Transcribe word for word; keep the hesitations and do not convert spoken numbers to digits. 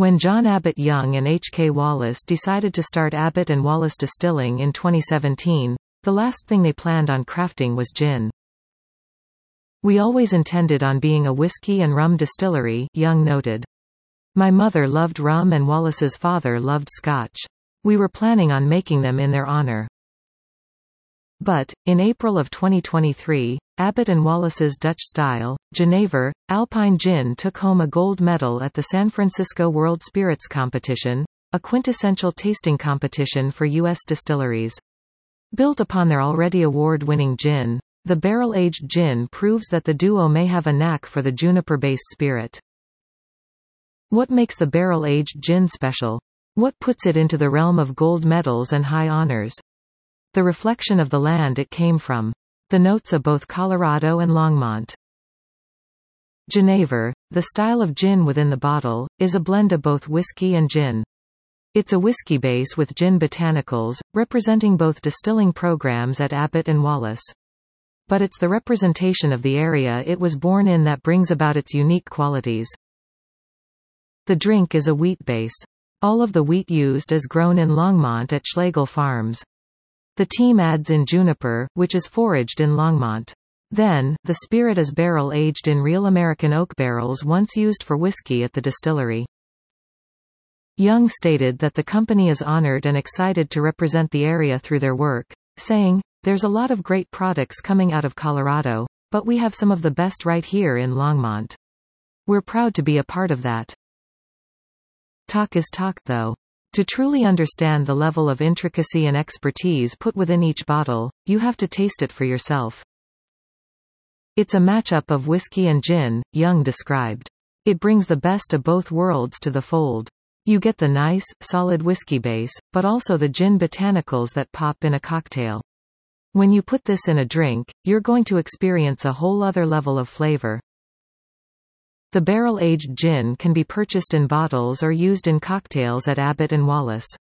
When John Abbott Young and H K Wallace decided to start Abbott and Wallace Distilling in twenty seventeen, the last thing they planned on crafting was gin. "We always intended on being a whiskey and rum distillery," Young noted. "My mother loved rum and Wallace's father loved Scotch. We were planning on making them in their honor." But, in April of twenty twenty-three, Abbott and Wallace's Dutch-style, Genever, Alpine Gin took home a gold medal at the San Francisco World Spirits Competition, a quintessential tasting competition for U S distilleries. Built upon their already award-winning gin, the barrel-aged gin proves that the duo may have a knack for the juniper-based spirit. What makes the barrel-aged gin special? What puts it into the realm of gold medals and high honors? The reflection of the land it came from. The notes of both Colorado and Longmont. Genever, the style of gin within the bottle, is a blend of both whiskey and gin. It's a whiskey base with gin botanicals, representing both distilling programs at Abbott and Wallace. But it's the representation of the area it was born in that brings about its unique qualities. The drink is a wheat base. All of the wheat used is grown in Longmont at Schlegel Farms. The team adds in juniper, which is foraged in Longmont. Then, the spirit is barrel-aged in real American oak barrels once used for whiskey at the distillery. Young stated that the company is honored and excited to represent the area through their work, saying, "There's a lot of great products coming out of Colorado, but we have some of the best right here in Longmont. We're proud to be a part of that." Talk is talk though. To truly understand the level of intricacy and expertise put within each bottle, you have to taste it for yourself. "It's a matchup of whiskey and gin," Young described. "It brings the best of both worlds to the fold. You get the nice, solid whiskey base, but also the gin botanicals that pop in a cocktail. When you put this in a drink, you're going to experience a whole other level of flavor." The barrel-aged gin can be purchased in bottles or used in cocktails at Abbott and Wallace.